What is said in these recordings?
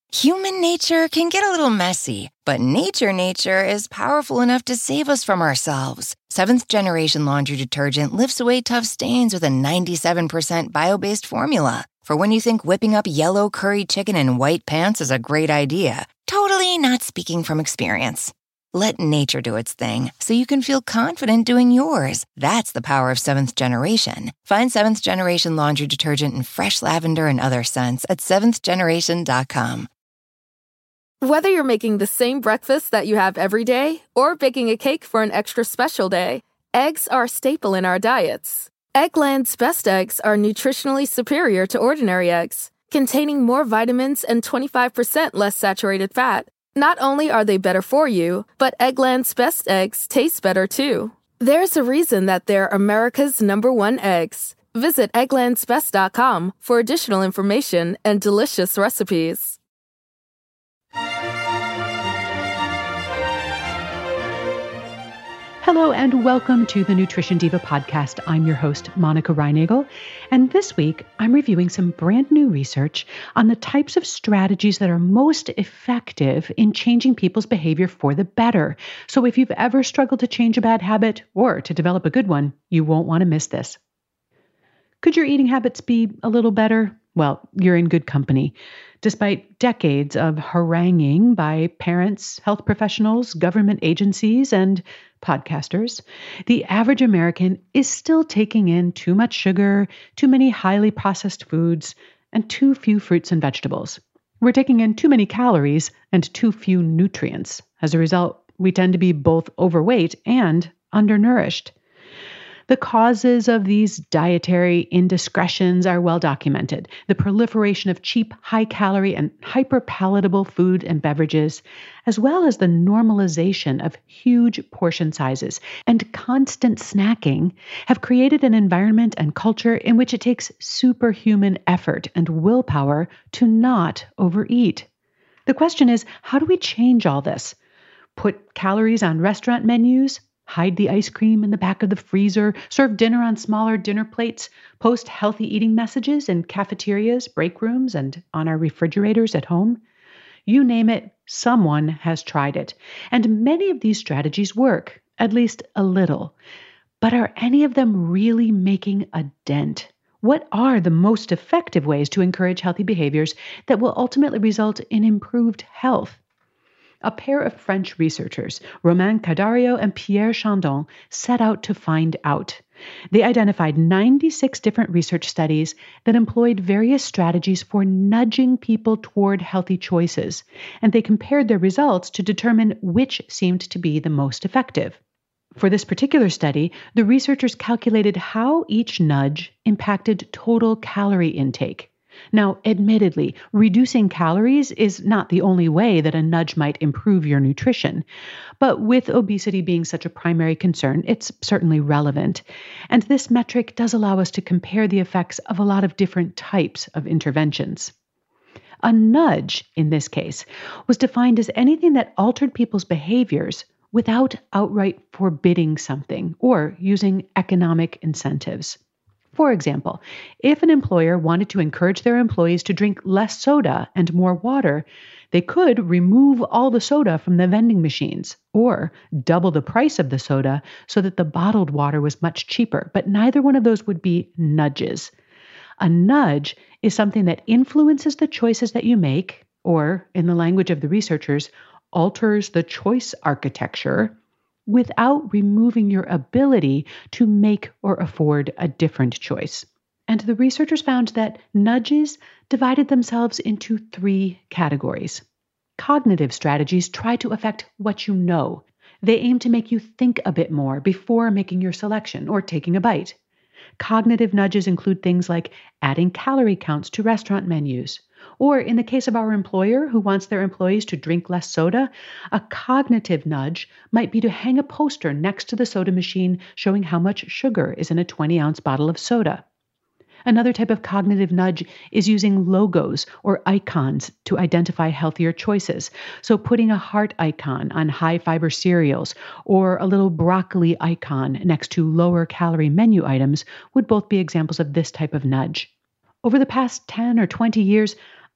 Human nature can get a little messy, but nature is powerful enough to save us from ourselves. Seventh Generation Laundry Detergent lifts away tough stains with a 97% bio-based formula. For when you think whipping up yellow curry chicken in white pants is a great idea. Totally not speaking from experience. Let nature do its thing so you can feel confident doing yours. That's the power of Seventh Generation. Find Seventh Generation Laundry Detergent in fresh lavender and other scents at seventhgeneration.com. Whether you're making the same breakfast that you have every day or baking a cake for an extra special day, eggs are a staple in our diets. Eggland's best eggs are nutritionally superior to ordinary eggs, containing more vitamins and 25% less saturated fat. Not only are they better for you, but Eggland's best eggs taste better too. There's a reason that they're America's #1 eggs. Visit egglandsbest.com for additional information and delicious recipes. Hello and welcome to the Nutrition Diva podcast. I'm your host, Monica Reinagel, and this week I'm reviewing some brand new research on the types of strategies that are most effective in changing people's behavior for the better. So if you've ever struggled to change a bad habit or to develop a good one, you won't want to miss this. Could your eating habits be a little better? Well, you're in good company. Despite decades of haranguing by parents, health professionals, government agencies, and podcasters, the average American is still taking in too much sugar, too many highly processed foods, and too few fruits and vegetables. We're taking in too many calories and too few nutrients. As a result, we tend to be both overweight and undernourished. The causes of these dietary indiscretions are well documented. The proliferation of cheap, high-calorie, and hyper-palatable food and beverages, as well as the normalization of huge portion sizes and constant snacking, have created an environment and culture in which it takes superhuman effort and willpower to not overeat. The question is, how do we change all this? Put calories on restaurant menus? Hide the ice cream in the back of the freezer, serve dinner on smaller dinner plates, post healthy eating messages in cafeterias, break rooms, and on our refrigerators at home? You name it, someone has tried it. And many of these strategies work, at least a little. But are any of them really making a dent? What are the most effective ways to encourage healthy behaviors that will ultimately result in improved health? A pair of French researchers, Romain Cadario and Pierre Chandon, set out to find out. They identified 96 different research studies that employed various strategies for nudging people toward healthy choices, and they compared their results to determine which seemed to be the most effective. For this particular study, the researchers calculated how each nudge impacted total calorie intake. Now, admittedly, reducing calories is not the only way that a nudge might improve your nutrition. But with obesity being such a primary concern, it's certainly relevant. And this metric does allow us to compare the effects of a lot of different types of interventions. A nudge, in this case, was defined as anything that altered people's behaviors without outright forbidding something or using economic incentives. For example, if an employer wanted to encourage their employees to drink less soda and more water, they could remove all the soda from the vending machines or double the price of the soda so that the bottled water was much cheaper, but neither one of those would be nudges. A nudge is something that influences the choices that you make, or, in the language of the researchers, alters the choice architecture without removing your ability to make or afford a different choice. And the researchers found that nudges divided themselves into 3 categories. Cognitive strategies try to affect what you know. They aim to make you think a bit more before making your selection or taking a bite. Cognitive nudges include things like adding calorie counts to restaurant menus. Or in the case of our employer who wants their employees to drink less soda, a cognitive nudge might be to hang a poster next to the soda machine showing how much sugar is in a 20-ounce bottle of soda. Another type of cognitive nudge is using logos or icons to identify healthier choices. So putting a heart icon on high-fiber cereals or a little broccoli icon next to lower-calorie menu items would both be examples of this type of nudge. Over the past 10 or 20 years,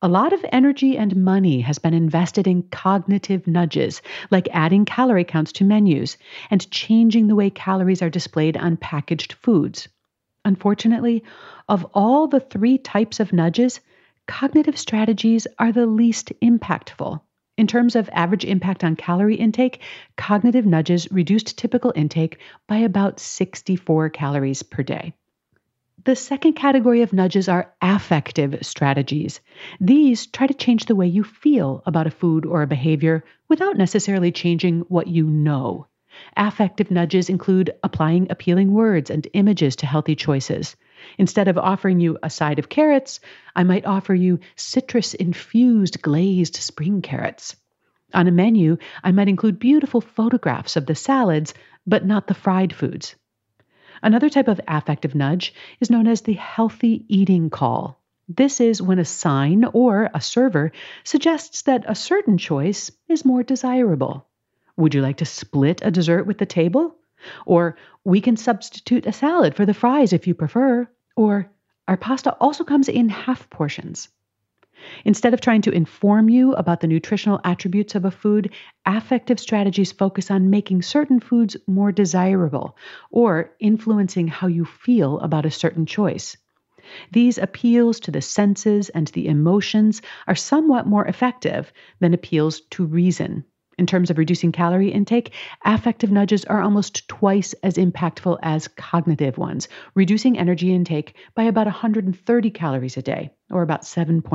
A lot of energy and money has been invested in cognitive nudges, like adding calorie counts to menus and changing the way calories are displayed on packaged foods. Unfortunately, of all the 3 types of nudges, cognitive strategies are the least impactful. In terms of average impact on calorie intake, cognitive nudges reduced typical intake by about 64 calories per day. The second category of nudges are affective strategies. These try to change the way you feel about a food or a behavior without necessarily changing what you know. Affective nudges include applying appealing words and images to healthy choices. Instead of offering you a side of carrots, I might offer you citrus-infused glazed spring carrots. On a menu, I might include beautiful photographs of the salads, but not the fried foods. Another type of affective nudge is known as the healthy eating call. This is when a sign or a server suggests that a certain choice is more desirable. Would you like to split a dessert with the table? Or we can substitute a salad for the fries if you prefer. Or our pasta also comes in half portions. Instead of trying to inform you about the nutritional attributes of a food, affective strategies focus on making certain foods more desirable or influencing how you feel about a certain choice. These appeals to the senses and the emotions are somewhat more effective than appeals to reason. In terms of reducing calorie intake, affective nudges are almost twice as impactful as cognitive ones, reducing energy intake by about 130 calories a day, or about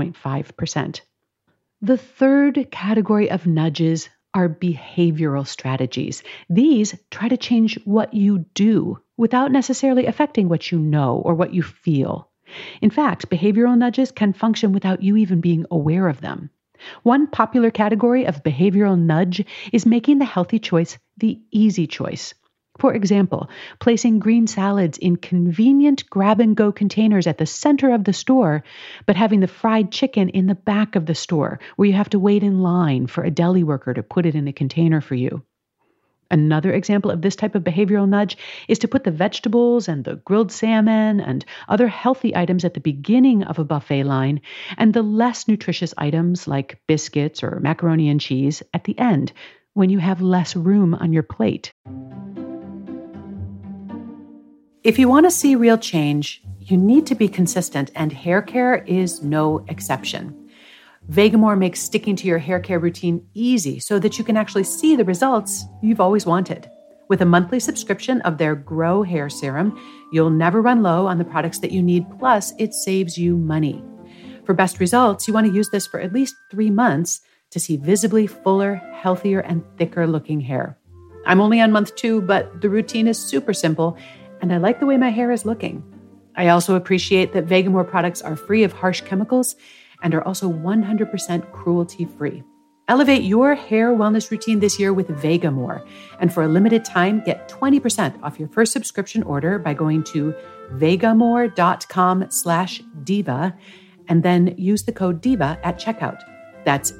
7.5%. The third category of nudges are behavioral strategies. These try to change what you do without necessarily affecting what you know or what you feel. In fact, behavioral nudges can function without you even being aware of them. One popular category of behavioral nudge is making the healthy choice the easy choice. For example, placing green salads in convenient grab-and-go containers at the center of the store, but having the fried chicken in the back of the store, where you have to wait in line for a deli worker to put it in a container for you. Another example of this type of behavioral nudge is to put the vegetables and the grilled salmon and other healthy items at the beginning of a buffet line, and the less nutritious items like biscuits or macaroni and cheese at the end, when you have less room on your plate. If you want to see real change, you need to be consistent, and hair care is no exception. Vegamour makes sticking to your hair care routine easy so that you can actually see the results you've always wanted. With a monthly subscription of their Grow Hair Serum, you'll never run low on the products that you need, plus it saves you money. For best results, you want to use this for at least 3 months to see visibly fuller, healthier, and thicker looking hair. I'm only on month 2, but the routine is super simple, and I like the way my hair is looking. I also appreciate that Vegamour products are free of harsh chemicals and are also 100% cruelty-free. Elevate your hair wellness routine this year with Vegamour, and for a limited time, get 20% off your first subscription order by going to vegamour.com/diva, and then use the code DIVA at checkout. That's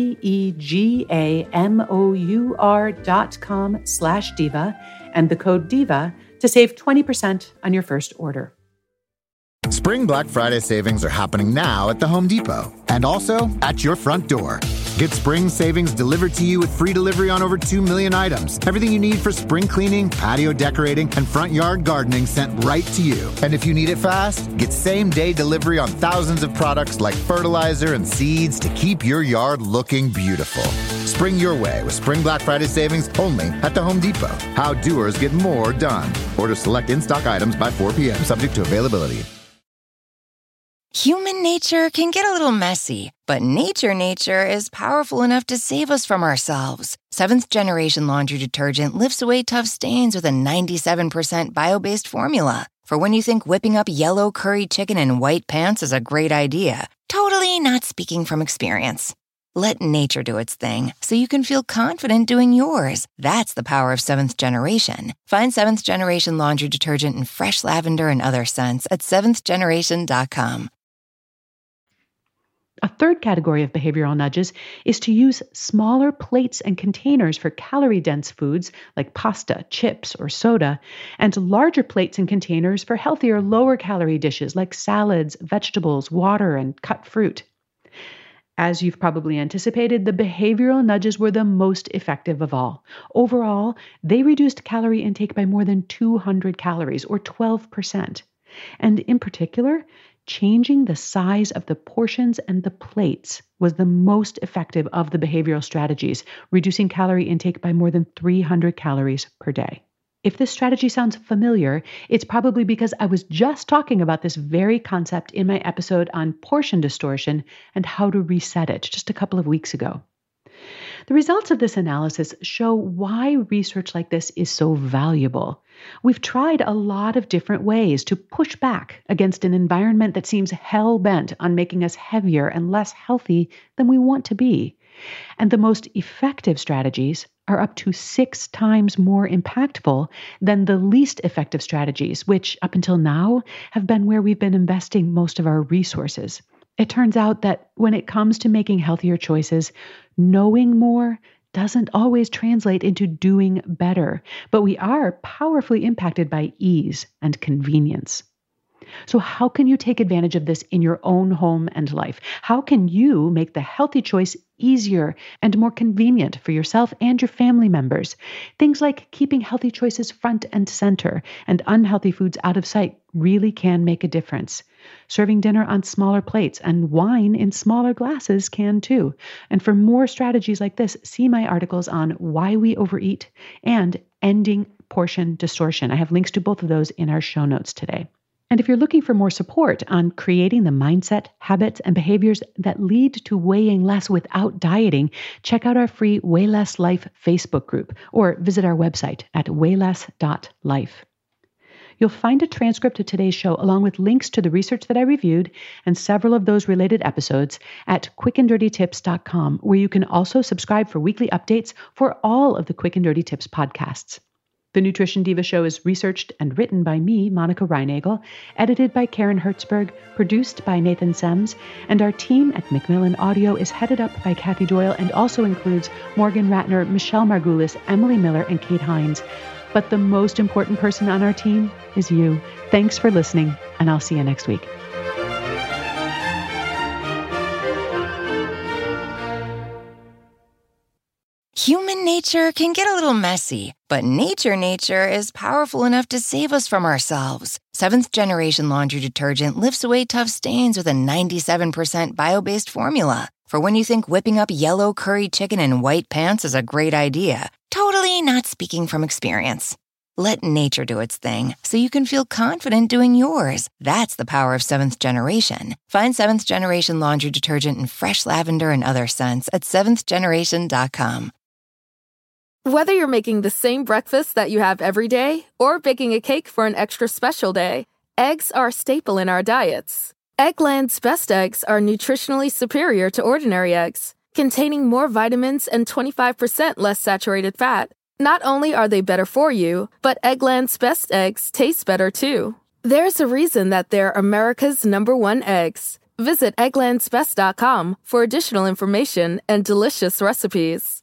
vegamour.com/diva, and the code DIVA to save 20% on your first order. Spring Black Friday savings are happening now at the Home Depot and also at your front door. Get spring savings delivered to you with free delivery on over 2 million items. Everything you need for spring cleaning, patio decorating, and front yard gardening sent right to you. And if you need it fast, get same-day delivery on thousands of products like fertilizer and seeds to keep your yard looking beautiful. Spring your way with Spring Black Friday savings only at the Home Depot. How doers get more done. Order select in-stock items by 4 p.m. subject to availability. Human nature can get a little messy, but nature is powerful enough to save us from ourselves. Seventh Generation Laundry Detergent lifts away tough stains with a 97% bio-based formula. For when you think whipping up yellow curry chicken in white pants is a great idea. Totally not speaking from experience. Let nature do its thing so you can feel confident doing yours. That's the power of Seventh Generation. Find Seventh Generation Laundry Detergent in fresh lavender and other scents at seventhgeneration.com. A third category of behavioral nudges is to use smaller plates and containers for calorie-dense foods like pasta, chips, or soda, and larger plates and containers for healthier, lower-calorie dishes like salads, vegetables, water, and cut fruit. As you've probably anticipated, the behavioral nudges were the most effective of all. Overall, they reduced calorie intake by more than 200 calories, or 12%. And in particular, changing the size of the portions and the plates was the most effective of the behavioral strategies, reducing calorie intake by more than 300 calories per day. If this strategy sounds familiar, it's probably because I was just talking about this very concept in my episode on portion distortion and how to reset it just a couple of weeks ago. The results of this analysis show why research like this is so valuable. We've tried a lot of different ways to push back against an environment that seems hell-bent on making us heavier and less healthy than we want to be. And the most effective strategies are up to 6 times more impactful than the least effective strategies, which up until now have been where we've been investing most of our resources. It turns out that when it comes to making healthier choices, knowing more doesn't always translate into doing better, but we are powerfully impacted by ease and convenience. So how can you take advantage of this in your own home and life? How can you make the healthy choice easier and more convenient for yourself and your family members? Things like keeping healthy choices front and center and unhealthy foods out of sight really can make a difference. Serving dinner on smaller plates and wine in smaller glasses can too. And for more strategies like this, see my articles on why we overeat and ending portion distortion. I have links to both of those in our show notes today. And if you're looking for more support on creating the mindset, habits, and behaviors that lead to weighing less without dieting, check out our free Weigh Less Life Facebook group or visit our website at weighless.life. You'll find a transcript of today's show along with links to the research that I reviewed and several of those related episodes at quickanddirtytips.com, where you can also subscribe for weekly updates for all of the Quick and Dirty Tips podcasts. The Nutrition Diva Show is researched and written by me, Monica Reinagel, edited by Karen Hertzberg, produced by Nathan Sems, and our team at Macmillan Audio is headed up by Kathy Doyle and also includes Morgan Ratner, Michelle Margulis, Emily Miller, and Kate Hines. But the most important person on our team is you. Thanks for listening, and I'll see you next week. Human nature can get a little messy, but nature is powerful enough to save us from ourselves. Seventh Generation Laundry Detergent lifts away tough stains with a 97% bio-based formula. For when you think whipping up yellow curry chicken in white pants is a great idea. Totally not speaking from experience. Let nature do its thing so you can feel confident doing yours. That's the power of Seventh Generation. Find Seventh Generation Laundry Detergent in fresh lavender and other scents at seventhgeneration.com. Whether you're making the same breakfast that you have every day or baking a cake for an extra special day, eggs are a staple in our diets. Eggland's Best Eggs are nutritionally superior to ordinary eggs, containing more vitamins and 25% less saturated fat. Not only are they better for you, but Eggland's Best Eggs taste better too. There's a reason that they're America's #1 eggs. Visit egglandsbest.com for additional information and delicious recipes.